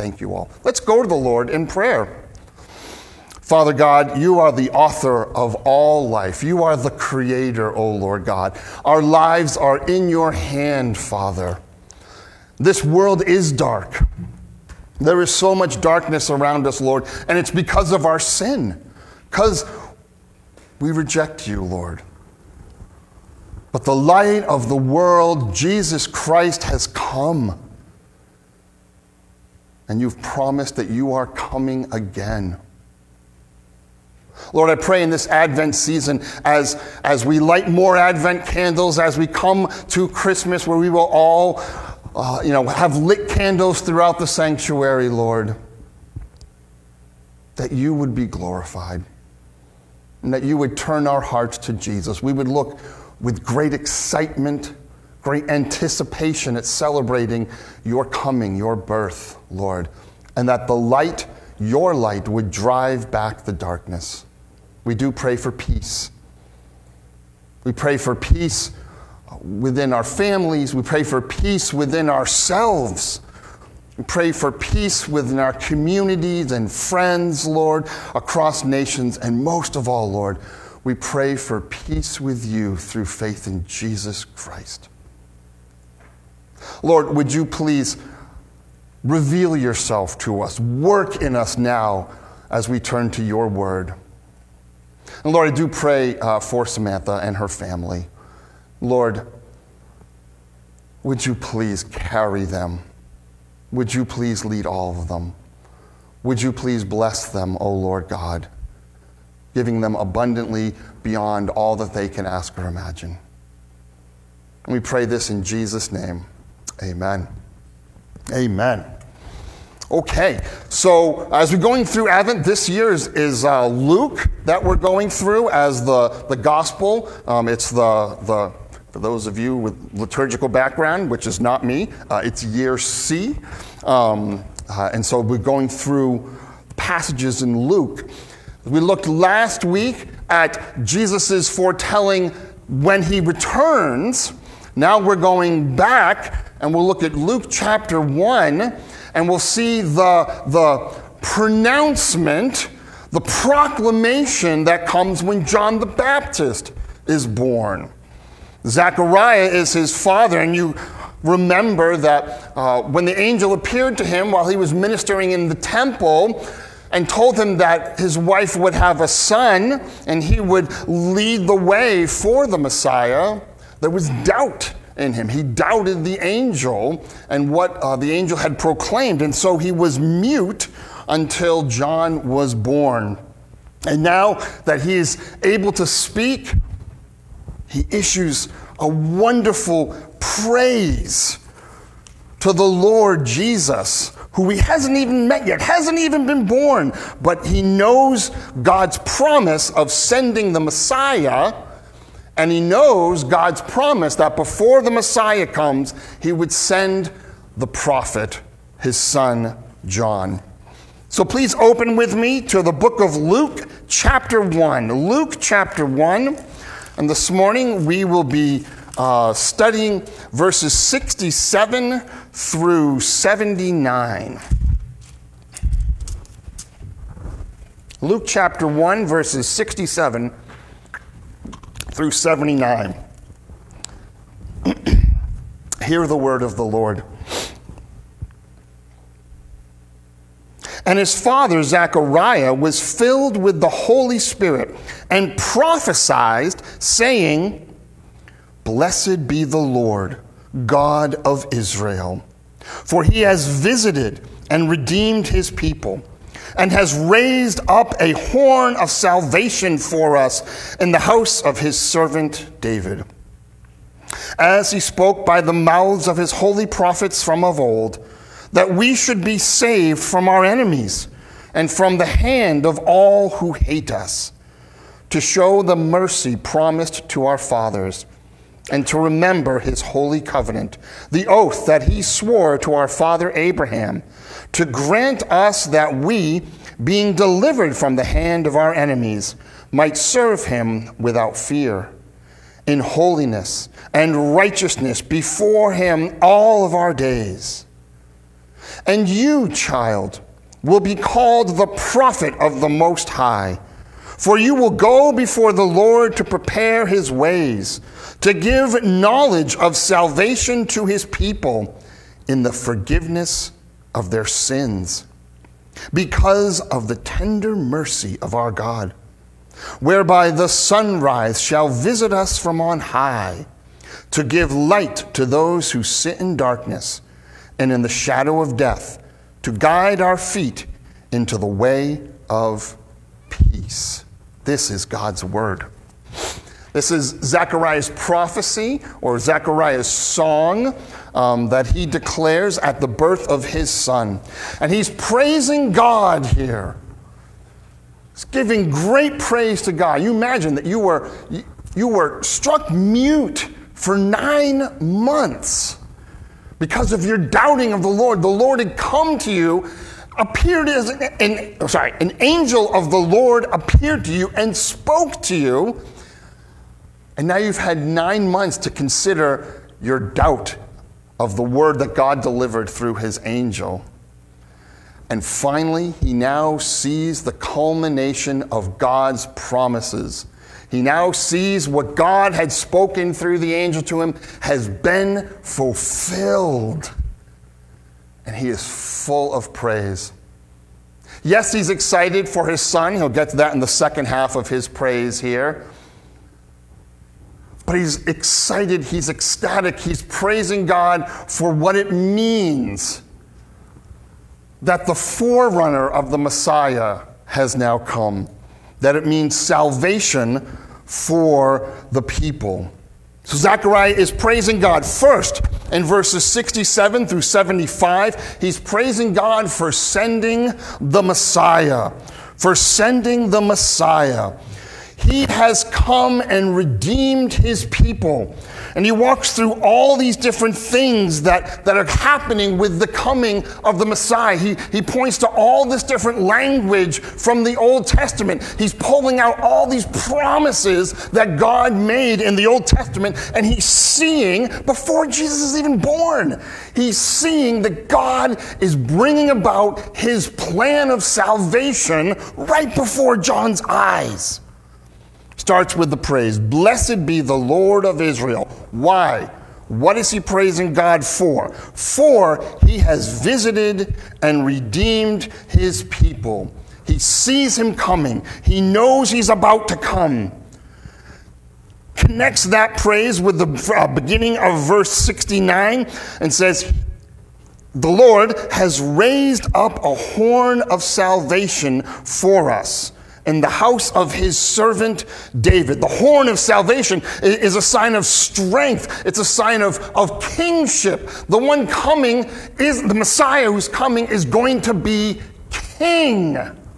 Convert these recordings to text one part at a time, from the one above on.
thank you all. Let's go to the Lord in prayer. Father God, you are the author of all life. You are the creator, O Lord God. Our lives are in your hand, Father. This world is dark. There is so much darkness around us, Lord, and it's because of our sin, because we reject you, Lord. But the light of the world, Jesus Christ, has come. And you've promised that you are coming again. Lord, I pray in this Advent season, as we light more Advent candles, as we come to Christmas, where we will all have lit candles throughout the sanctuary, Lord, that you would be glorified and that you would turn our hearts to Jesus. We would look with great excitement, great anticipation at celebrating your coming, your birth, Lord, and that the light, your light, would drive back the darkness. We do pray for peace. We pray for peace within our families. We pray for peace within ourselves. We pray for peace within our communities and friends, Lord, across nations. And most of all, Lord, we pray for peace with you through faith in Jesus Christ. Lord, would you please reveal yourself to us, work in us now as we turn to your word. And Lord, I do pray for Samantha and her family. Lord, would you please carry them? Would you please lead all of them? Would you please bless them, O Lord God, giving them abundantly beyond all that they can ask or imagine. And we pray this in Jesus' name. Amen. Amen. Okay, so as we're going through Advent, this year is Luke that we're going through as the gospel. It's for those of you with liturgical background, which is not me, it's year C. And so we're going through passages in Luke. We looked last week at Jesus' foretelling when he returns. Now we're going back and we'll look at Luke chapter 1 and we'll see the pronouncement, the proclamation that comes when John the Baptist is born. Zechariah is his father, and you remember that when the angel appeared to him while he was ministering in the temple and told him that his wife would have a son and he would lead the way for the Messiah, there was doubt in him. He doubted the angel and what the angel had proclaimed, and so he was mute until John was born. And now that he is able to speak, he issues a wonderful praise to the Lord Jesus, who he hasn't even met yet, hasn't even been born, but he knows God's promise of sending the Messiah. And he knows God's promise that before the Messiah comes, he would send the prophet, his son, John. So please open with me to the book of Luke, chapter 1. Luke, chapter 1. And this morning we will be studying verses 67 through 79. Luke, chapter 1, verses 67 through 79. Hear the word of the Lord. And his father Zechariah was filled with the Holy Spirit and prophesied, saying, Blessed be the Lord, God of Israel, for he has visited and redeemed his people, and has raised up a horn of salvation for us in the house of his servant David, as he spoke by the mouths of his holy prophets from of old, that we should be saved from our enemies and from the hand of all who hate us, to show the mercy promised to our fathers, and to remember his holy covenant, the oath that he swore to our father Abraham, to grant us that we, being delivered from the hand of our enemies, might serve him without fear, in holiness and righteousness before him all of our days. And you, child, will be called the prophet of the Most High. For you will go before the Lord to prepare his ways, to give knowledge of salvation to his people in the forgiveness of their sins, because of the tender mercy of our God, whereby the sunrise shall visit us from on high, to give light to those who sit in darkness and in the shadow of death, to guide our feet into the way of peace. This is God's word. This is Zechariah's prophecy, or Zechariah's song, that he declares at the birth of his son. And he's praising God here. He's giving great praise to God. You imagine that you were struck mute for 9 months because of your doubting of the Lord. The Lord had come to you, appeared as an angel of the Lord appeared to you and spoke to you. And now you've had 9 months to consider your doubt of the word that God delivered through his angel. And finally, he now sees the culmination of God's promises. He now sees what God had spoken through the angel to him has been fulfilled. And he is full of praise. Yes, he's excited for his son. He'll get to that in the second half of his praise here. But he's excited, he's ecstatic, he's praising God for what it means that the forerunner of the Messiah has now come. That it means salvation for the people. So Zechariah is praising God. First, in verses 67 through 75, he's praising God for sending the Messiah. For sending the Messiah. He has come and redeemed his people. And he walks through all these different things that are happening with the coming of the Messiah. He points to all this different language from the Old Testament. He's pulling out all these promises that God made in the Old Testament, and he's seeing, before Jesus is even born, he's seeing that God is bringing about his plan of salvation right before John's eyes. Starts with the praise. Blessed be the Lord of Israel. Why? What is he praising God for? For he has visited and redeemed his people. He sees him coming. He knows he's about to come. Connects that praise with the beginning of verse 69 and says, the Lord has raised up a horn of salvation for us in the house of his servant David. The horn of salvation is a sign of strength. It's a sign of kingship. The one coming is the Messiah who's coming is going to be king.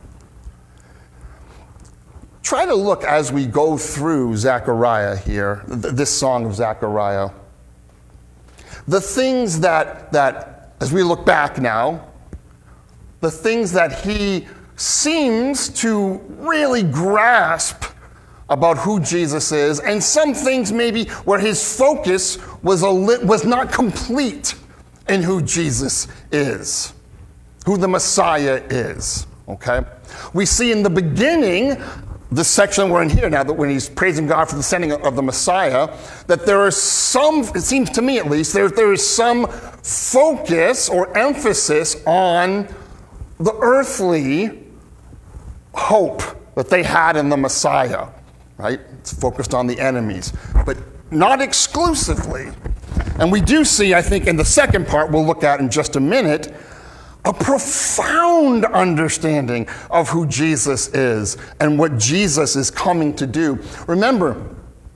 Try to look as we go through Zechariah here, this song of Zechariah. The things that as we look back now, the things that he seems to really grasp about who Jesus is, and some things maybe where his focus was not complete in who Jesus is, who the Messiah is, okay? We see in the beginning, this section we're in here now, that when he's praising God for the sending of the Messiah, that there is some, it seems to me at least, there is some focus or emphasis on the earthly hope that they had in the Messiah, right? It's focused on the enemies, but not exclusively. And we do see, I think, in the second part we'll look at in just a minute, a profound understanding of who Jesus is and what Jesus is coming to do. Remember,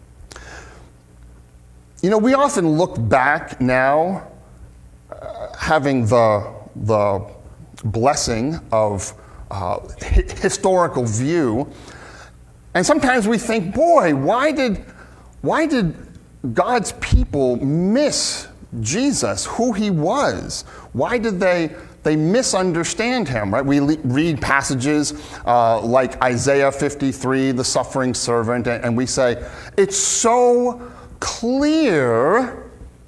we often look back now, having the blessing of historical view, and sometimes we think, boy, why did God's people miss Jesus, who he was? Why did they misunderstand him, right? We read passages like Isaiah 53, the suffering servant, and we say, it's so clear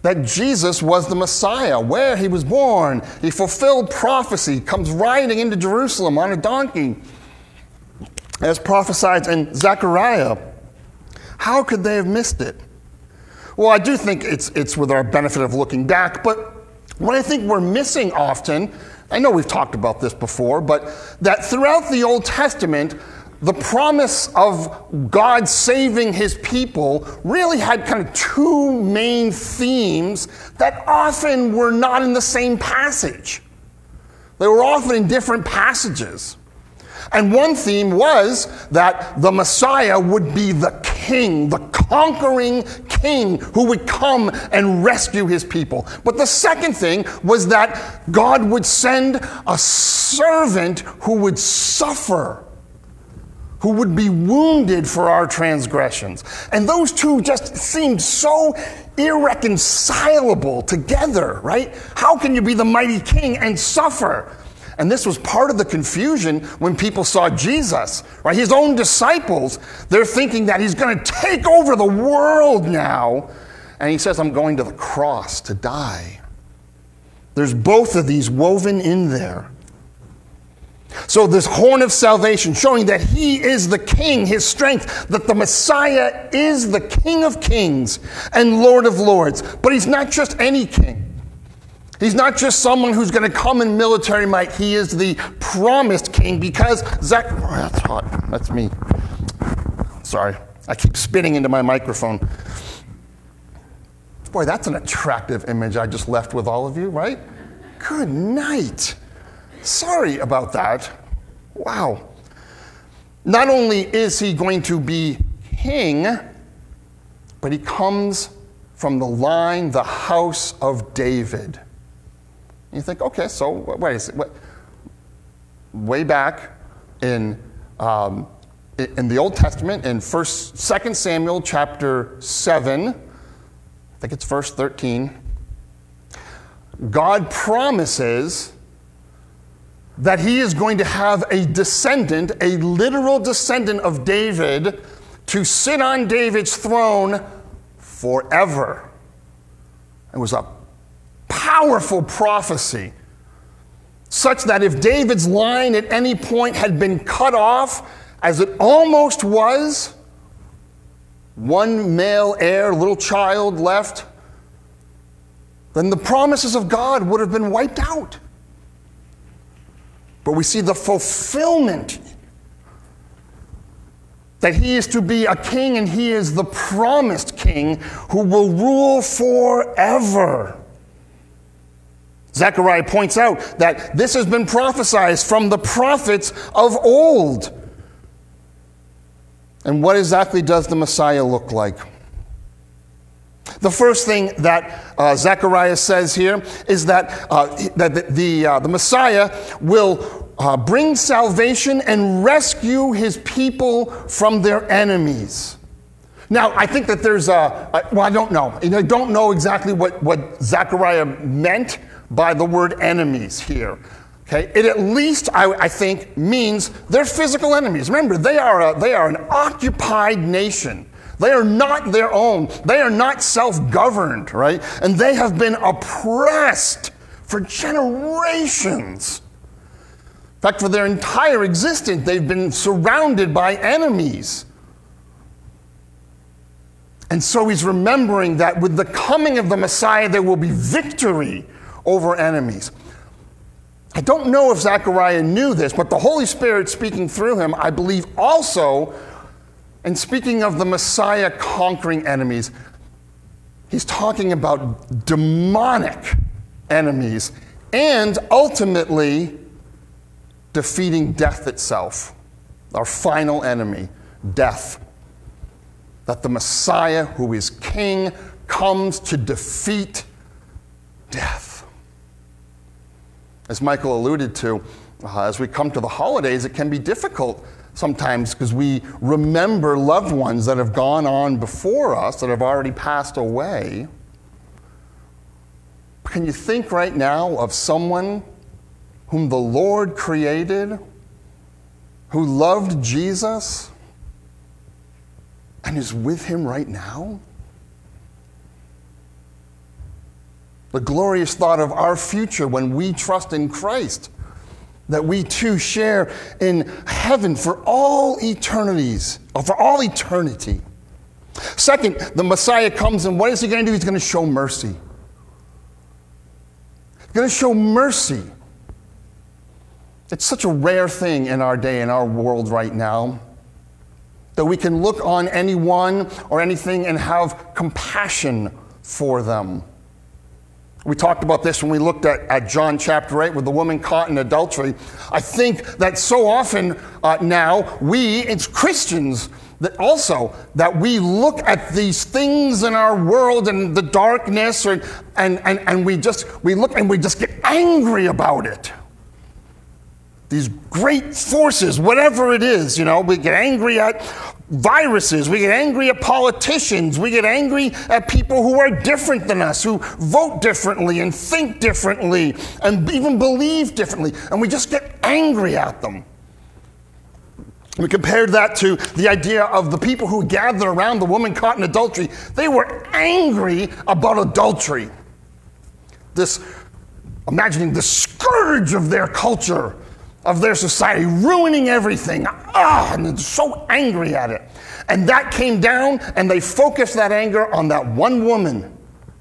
that Jesus was the Messiah, where he was born. He fulfilled prophecy, comes riding into Jerusalem on a donkey, as prophesied in Zechariah. How could they have missed it? Well, I do think it's with our benefit of looking back, but what I think we're missing often, I know we've talked about this before, but that throughout the Old Testament, the promise of God saving his people really had kind of two main themes that often were not in the same passage. They were often in different passages. And one theme was that the Messiah would be the king, the conquering king who would come and rescue his people. But the second thing was that God would send a servant who would suffer, who would be wounded for our transgressions. And those two just seemed so irreconcilable together, right? How can you be the mighty king and suffer? And this was part of the confusion when people saw Jesus, right? His own disciples, they're thinking that he's going to take over the world now. And he says, I'm going to the cross to die. There's both of these woven in there. So this horn of salvation showing that he is the king, his strength, that the Messiah is the King of kings and Lord of lords. But he's not just any king. He's not just someone who's going to come in military might. He is the promised king because that's hot. That's me. Sorry. I keep spitting into my microphone. Boy, that's an attractive image I just left with all of you, right? Good night. Sorry about that. Wow. Not only is he going to be king, but he comes from the line, the house of David. You think, okay, so wait a second. Way back in the Old Testament, in 2 Samuel chapter 7, I think it's verse 13, God promises that he is going to have a descendant, a literal descendant of David, to sit on David's throne forever. It was a powerful prophecy, such that if David's line at any point had been cut off, as it almost was, one male heir, little child left, then the promises of God would have been wiped out. But we see the fulfillment that he is to be a king, and he is the promised king who will rule forever. Zechariah points out that this has been prophesied from the prophets of old. And what exactly does the Messiah look like? The first thing that Zechariah says here is that the Messiah will bring salvation and rescue his people from their enemies. Now, I think that there's I don't know. I don't know exactly what Zechariah meant by the word enemies here. Okay, it at least, I think, means they're physical enemies. Remember, they are an occupied nation. They are not their own. They are not self-governed, right? And they have been oppressed for generations. In fact, for their entire existence, they've been surrounded by enemies. And so he's remembering that with the coming of the Messiah, there will be victory over enemies. I don't know if Zechariah knew this, but the Holy Spirit speaking through him, I believe also, and speaking of the Messiah conquering enemies, he's talking about demonic enemies and ultimately defeating death itself, our final enemy, death. That the Messiah, who is king, comes to defeat death. As Michael alluded to, as we come to the holidays, it can be difficult sometimes because we remember loved ones that have gone on before us, that have already passed away. Can you think right now of someone whom the Lord created, who loved Jesus, and is with him right now? The glorious thought of our future when we trust in Christ, that we too share in heaven for all eternities, or for all eternity. Second, the Messiah comes, and what is he going to do? He's going to show mercy. He's going to show mercy. It's such a rare thing in our day, in our world right now, that we can look on anyone or anything and have compassion for them. We talked about this when we looked at John chapter 8 with the woman caught in adultery. I think that so often now we, as Christians, that we look at these things in our world and the darkness, and we look and we just get angry about it. These great forces, whatever it is, we get angry at viruses, we get angry at politicians, we get angry at people who are different than us, who vote differently and think differently and even believe differently, and we just get angry at them. We compared that to the idea of the people who gathered around the woman caught in adultery. They were angry about adultery. Imagining the scourge of their culture, of their society, ruining everything. And they're so angry at it. And that came down, and they focused that anger on that one woman.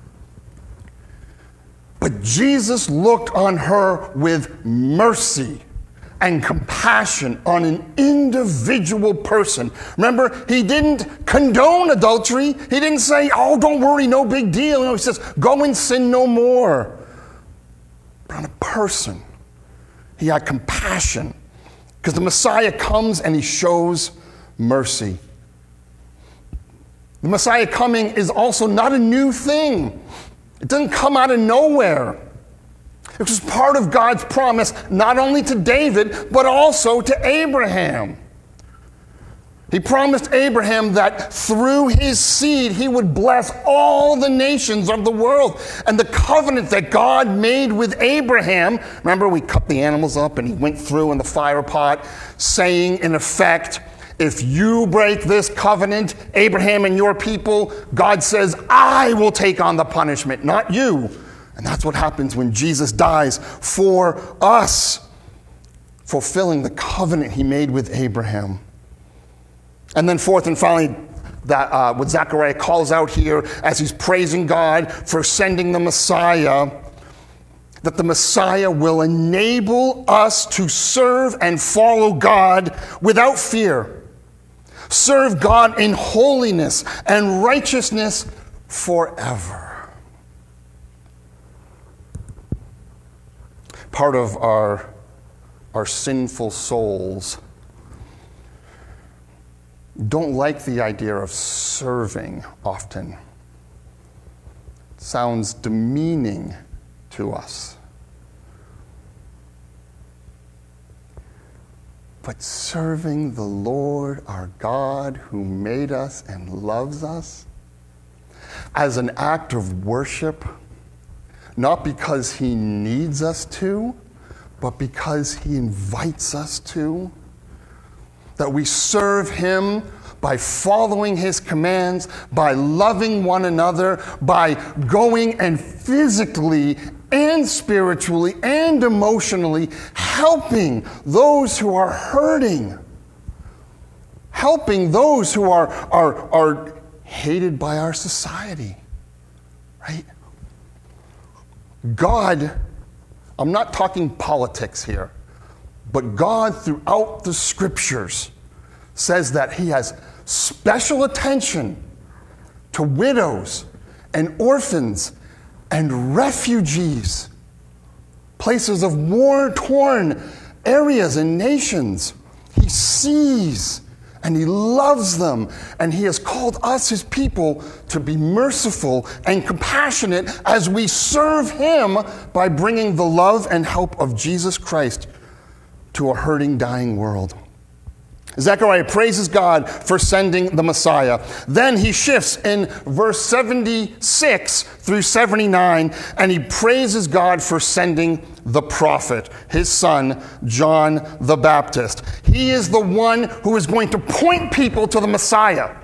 But Jesus looked on her with mercy and compassion on an individual person. Remember, he didn't condone adultery. He didn't say, oh, don't worry, no big deal. He says, go and sin no more. But on a person, he had compassion, because the Messiah comes and he shows mercy. The Messiah coming is also not a new thing. It doesn't come out of nowhere. It was part of God's promise, not only to David, but also to Abraham. He promised Abraham that through his seed, he would bless all the nations of the world. And the covenant that God made with Abraham, remember we cut the animals up and he went through in the fire pot, saying in effect, if you break this covenant, Abraham and your people, God says, I will take on the punishment, not you. And that's what happens when Jesus dies for us, fulfilling the covenant he made with Abraham. And then fourth and finally, what Zechariah calls out here as he's praising God for sending the Messiah, that the Messiah will enable us to serve and follow God without fear. Serve God in holiness and righteousness forever. Part of our sinful souls don't like the idea of serving often. It sounds demeaning to us. But serving the Lord our God who made us and loves us as an act of worship, not because he needs us to, but because he invites us to, that we serve him by following his commands, by loving one another, by going and physically and spiritually and emotionally helping those who are hurting, helping those who are hated by our society, right? God, I'm not talking politics here, but God throughout the scriptures says that he has special attention to widows and orphans and refugees, places of war-torn areas and nations. He sees and he loves them, and he has called us, his people, to be merciful and compassionate as we serve him by bringing the love and help of Jesus Christ to a hurting, dying world. Zechariah praises God for sending the Messiah. Then he shifts in verse 76 through 79, and he praises God for sending the prophet, his son, John the Baptist. He is the one who is going to point people to the Messiah.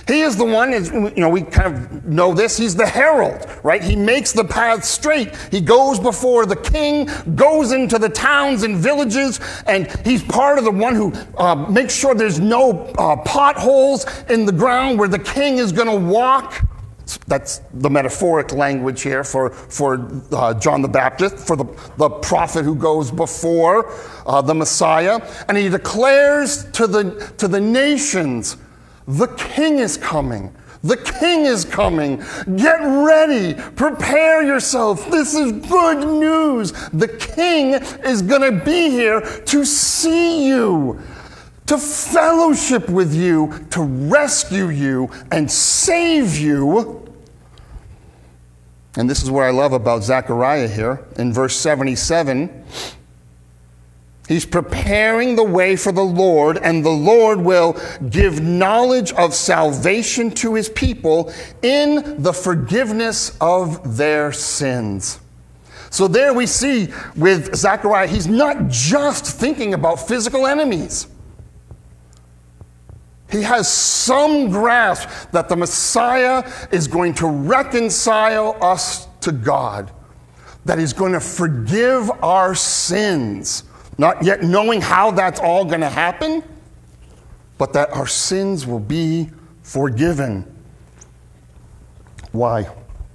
He is the one, we kind of know this, he's the herald, right? He makes the path straight. He goes before the king, goes into the towns and villages, and he's part of the one who makes sure there's no potholes in the ground where the king is going to walk. That's the metaphoric language here for John the Baptist, for the prophet who goes before the Messiah. And he declares to the nations, the king is coming. The king is coming. Get ready. Prepare yourself. This is good news. The king is going to be here to see you, to fellowship with you, to rescue you and save you. And this is what I love about Zechariah here in verse 77. He's preparing the way for the Lord, and the Lord will give knowledge of salvation to his people in the forgiveness of their sins. So there we see with Zechariah, he's not just thinking about physical enemies. He has some grasp that the Messiah is going to reconcile us to God, that he's going to forgive our sins. Not yet knowing how that's all going to happen, but that our sins will be forgiven. Why?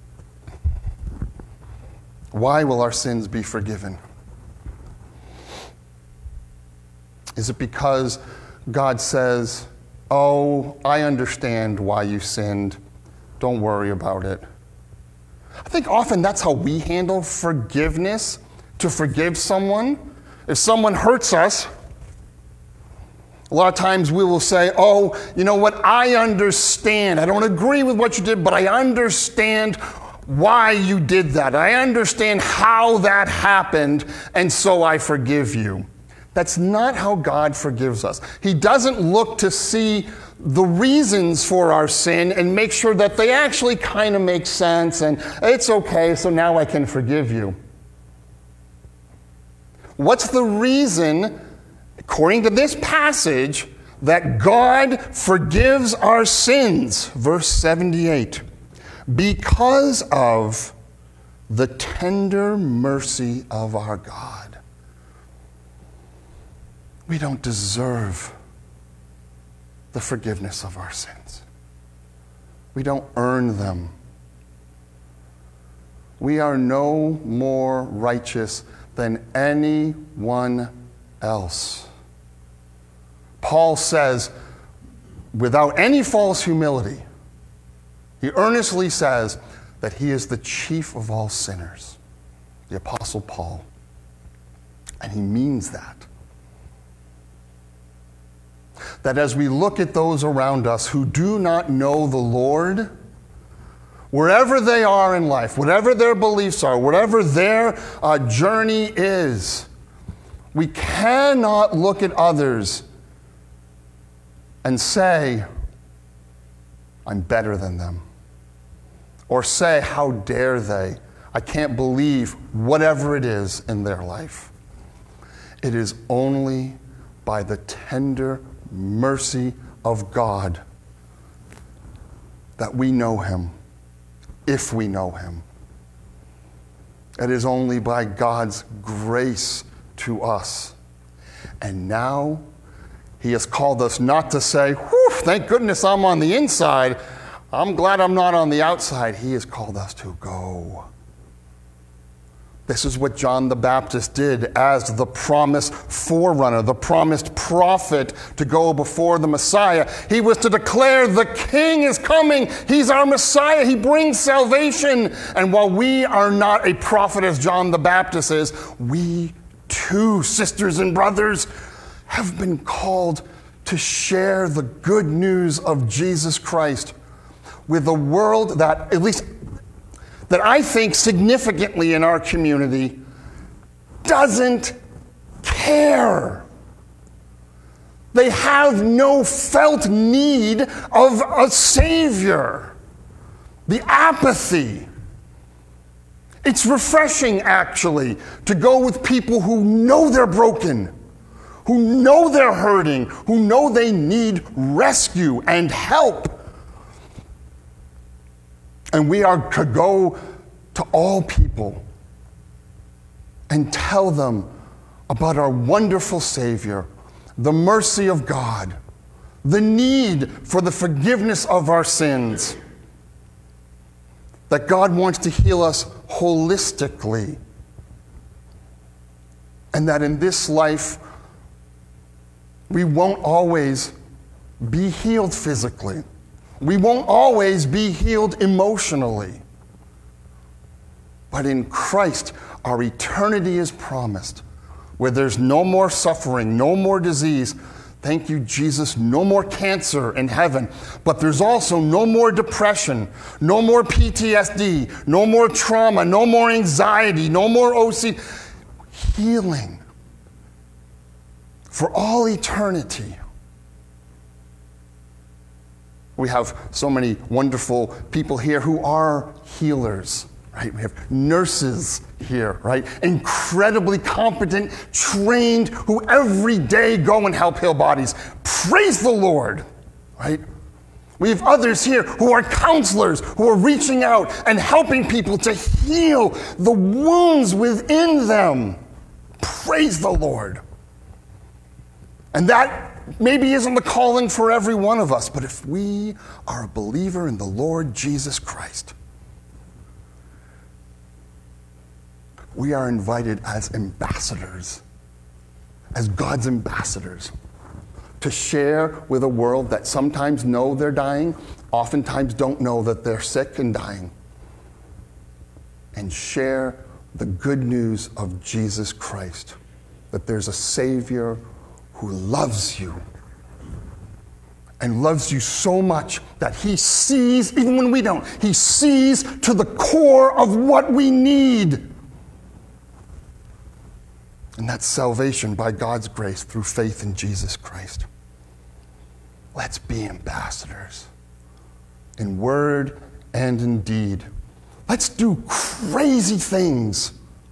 Why will our sins be forgiven? Is it because God says, oh, I understand why you sinned. Don't worry about it. I think often that's how we handle forgiveness, to forgive someone. If someone hurts us, a lot of times we will say, oh, you know what, I understand. I don't agree with what you did, but I understand why you did that. I understand how that happened, and so I forgive you. That's not how God forgives us. He doesn't look to see the reasons for our sin and make sure that they actually kind of make sense, and it's okay, so now I can forgive you. What's the reason, according to this passage, that God forgives our sins? Verse 78. Because of the tender mercy of our God. We don't deserve the forgiveness of our sins. We don't earn them. We are no more righteous than anyone else. Paul says, without any false humility, he earnestly says that he is the chief of all sinners, the Apostle Paul. And he means that. That as we look at those around us who do not know the Lord, wherever they are in life, whatever their beliefs are, whatever their journey is, we cannot look at others and say, I'm better than them. Or say, how dare they? I can't believe whatever it is in their life. It is only by the tender mercy of God that we know him. If we know him. It is only by God's grace to us. And now he has called us not to say, whew, thank goodness I'm on the inside. I'm glad I'm not on the outside. He has called us to go. This is what John the Baptist did as the promised forerunner, the promised prophet to go before the Messiah. He was to declare the King is coming. He's our Messiah. He brings salvation. And while we are not a prophet as John the Baptist is, we too, sisters and brothers, have been called to share the good news of Jesus Christ with a world that, at least that I think significantly in our community, doesn't care. They have no felt need of a Savior. The apathy. It's refreshing, actually, to go with people who know they're broken, who know they're hurting, who know they need rescue and help. And we are to go to all people and tell them about our wonderful Savior, the mercy of God, the need for the forgiveness of our sins, that God wants to heal us holistically, and that in this life we won't always be healed physically. We won't always be healed emotionally. But in Christ, our eternity is promised, where there's no more suffering, no more disease. Thank you, Jesus, no more cancer in heaven. But there's also no more depression, no more PTSD, no more trauma, no more anxiety, no more OCD. Healing for all eternity. We have so many wonderful people here who are healers, right? We have nurses here, right? Incredibly competent, trained, who every day go and help heal bodies. Praise the Lord, right? We have others here who are counselors, who are reaching out and helping people to heal the wounds within them. Praise the Lord. And that maybe isn't the calling for every one of us, but if we are a believer in the Lord Jesus Christ, we are invited as ambassadors, as God's ambassadors, to share with a world that sometimes know they're dying, oftentimes don't know that they're sick and dying, and share the good news of Jesus Christ, that there's a Savior who loves you, and loves you so much that he sees, even when we don't, he sees to the core of what we need. And that's salvation by God's grace through faith in Jesus Christ. Let's be ambassadors in word and in deed. Let's do crazy things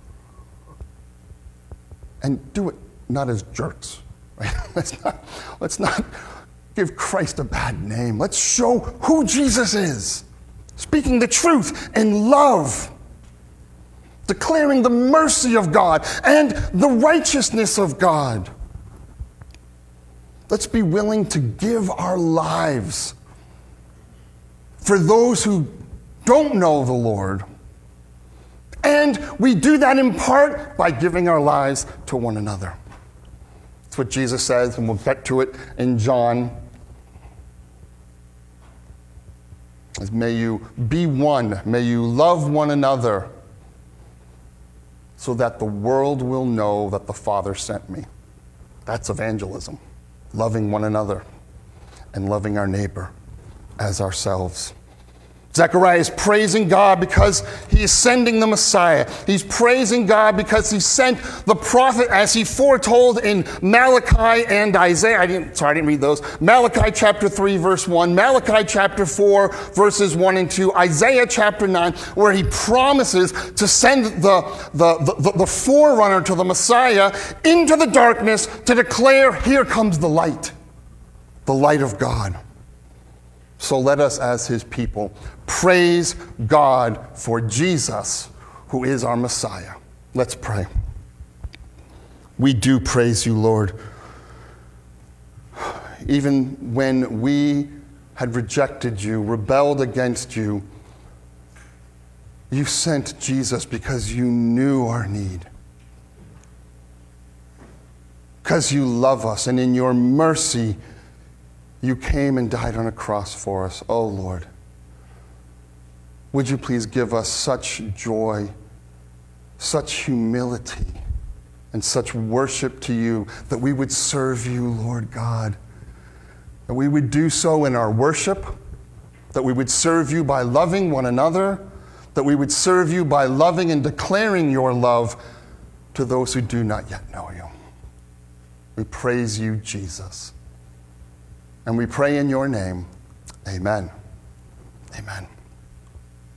and do it not as jerks. Right? Let's not give Christ a bad name. Let's show who Jesus is, speaking the truth in love, declaring the mercy of God and the righteousness of God. Let's be willing to give our lives for those who don't know the Lord. And we do that in part by giving our lives to one another. That's what Jesus says, and we'll get to it in John. As may you be one, may you love one another, so that the world will know that the Father sent me. That's evangelism, loving one another and loving our neighbor as ourselves. Zechariah is praising God because he is sending the Messiah. He's praising God because he sent the prophet as he foretold in Malachi and Isaiah. I didn't read those. Malachi chapter 3, verse 1. Malachi chapter 4, verses 1 and 2. Isaiah chapter 9, where he promises to send the forerunner to the Messiah into the darkness to declare, here comes the light of God. So let us, as his people, praise God for Jesus, who is our Messiah. Let's pray. We do praise you, Lord. Even when we had rejected you, rebelled against you, you sent Jesus because you knew our need. Because you love us, and in your mercy, you came and died on a cross for us. Oh, Lord, would you please give us such joy, such humility, and such worship to you, that we would serve you, Lord God, that we would do so in our worship, that we would serve you by loving one another, that we would serve you by loving and declaring your love to those who do not yet know you. We praise you, Jesus. And we pray in your name. Amen. Amen.